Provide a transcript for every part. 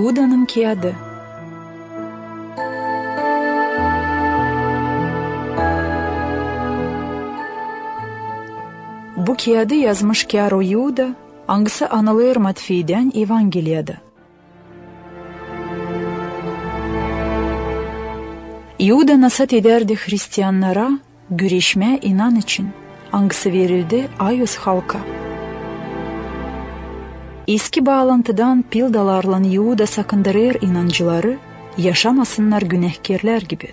Iuda'nın kağıdı. Bu kağıdı yazmış kâro Iuda, hangisi anılır Matfey'den Evangeliyada. Iuda nasat ederdi Hristiyanlara güreşme inan için, hangisi verildi Ayos halka. Eski bağlantıdan pildalarla Iuda sakındırır inancıları, yaşamasınlar günahkarlar gibi.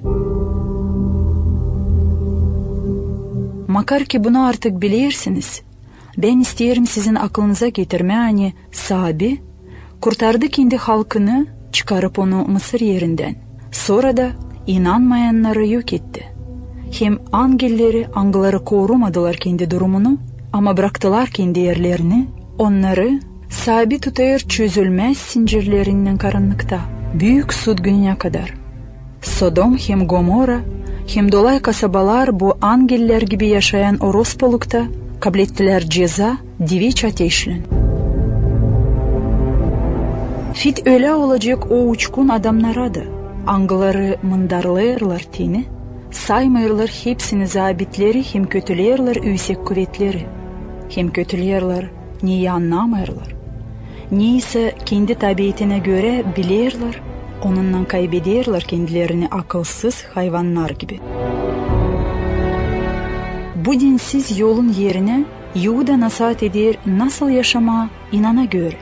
Makar ki bunu artık bilirsiniz, ben isterim sizin aklınıza getirmeyeni sahibi, kurtardı kendi halkını, çıkarıp onu Mısır yerinden. Sonra da inanmayanları yok etti. Hem angelleri angıları korumadılar kendi durumunu, ama bıraktılar kendi yerlerini, onları sahibi tutar çözülmez zincirlerinden karanlıkta, büyük sud gününe kadar. Sodom hem Gomorra, hem dolay kasabalar bu angeller gibi yaşayan orospolukta kabul ettiler ceza diviç ateşlen. Fit öyle olacak o uçkun adamlara da angıları mındarlayırlar teni, saymayırlar hepsini zabitleri hem kötüleyirler yüksek kuvvetleri, hem kötüleyirler niye anlamayırlar, niyse kendi tabiatine göre bilirler, onunla kaybederler kendilerini akılsız hayvanlar gibi. Bu dinsiz yolun yerine Iuda nasihat eder nasıl yaşama inana göre.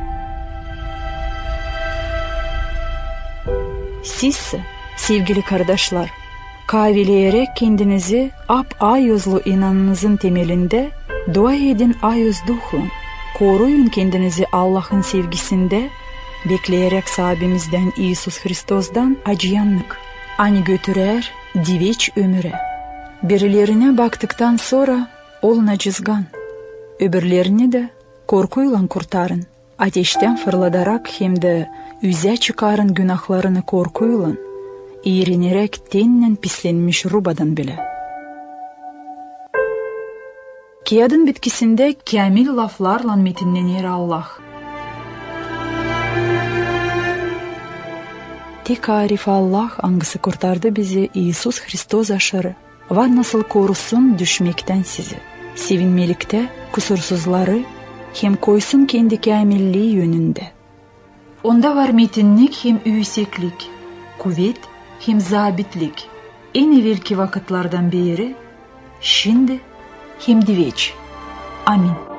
Sizse sevgili kardeşler, kavileyerek kendinizi ayozlu inanınızın temelinde dua edin ayoz duhlan, koruyun kendinizi Allah'ın sevgisinde, bekleyerek sahibimizden İsus Hristos'dan acıyanlık, ani götürer diveç ömüre. Birilerine baktıktan sonra olun acızgan, öbürlerini de korkuyla kurtarın, ateşten fırladarak hem de üze çıkarın günahlarını korkuyla, iğrenerek tenen pislenmiş rubadan bile. Kağıdın bitkisinde kamil laflarla metinlenir Allah. Tek arif Allah hangisi kurtardı bizi İsus Hristos aşırı. Var nasıl korusun düşmekten sizi. Sevinmelikte kusursuzları hem koysun kendi kamilliği yönünde. Onda var metinlik hem üyseklik, kuvvet hem zabitlik. En evvelki vakitlerden beri, şimdi hem diveç. Amin.